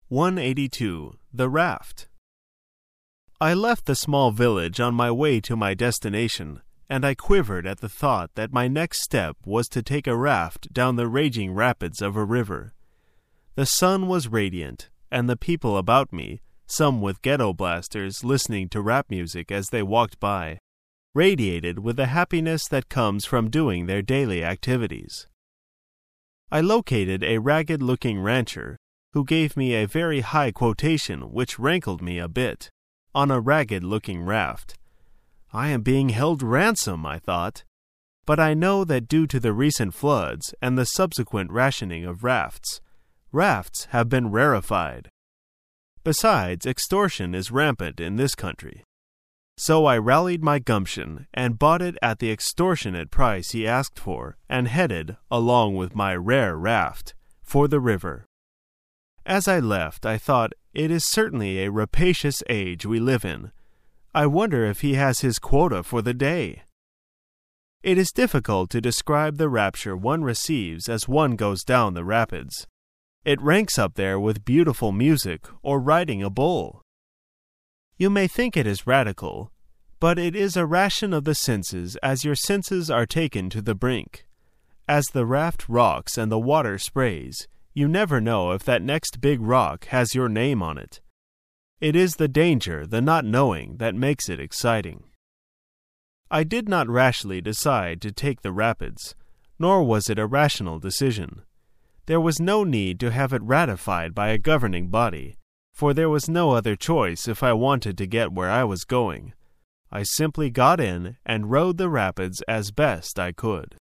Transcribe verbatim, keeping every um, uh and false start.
one hundred eighty-two. The Raft. I left the small village on my way to my destination, and I quivered at the thought that my next step was to take a raft down the raging rapids of a river. The sun was radiant, and the people about me, some with ghetto blasters listening to rap music as they walked by, radiated with the happiness that comes from doing their daily activities. I located a ragged-looking rancher who gave me a very high quotation which rankled me a bit, on a ragged-looking raft. I am being held ransom, I thought, but I know that due to the recent floods and the subsequent rationing of rafts, rafts have been rarefied. Besides, extortion is rampant in this country. So I rallied my gumption and bought it at the extortionate price he asked for and headed, along with my rare raft, for the river. As I left, I thought, it is certainly a rapacious age we live in. I wonder if he has his quota for the day. It is difficult to describe the rapture one receives as one goes down the rapids. It ranks up there with beautiful music or riding a bull. You may think it is radical, but it is a ration of the senses as your senses are taken to the brink. As the raft rocks and the water sprays, you never know if that next big rock has your name on it. It is the danger, the not knowing, that makes it exciting. I did not rashly decide to take the rapids, nor was it a rational decision. There was no need to have it ratified by a governing body, for there was no other choice if I wanted to get where I was going. I simply got in and rode the rapids as best I could.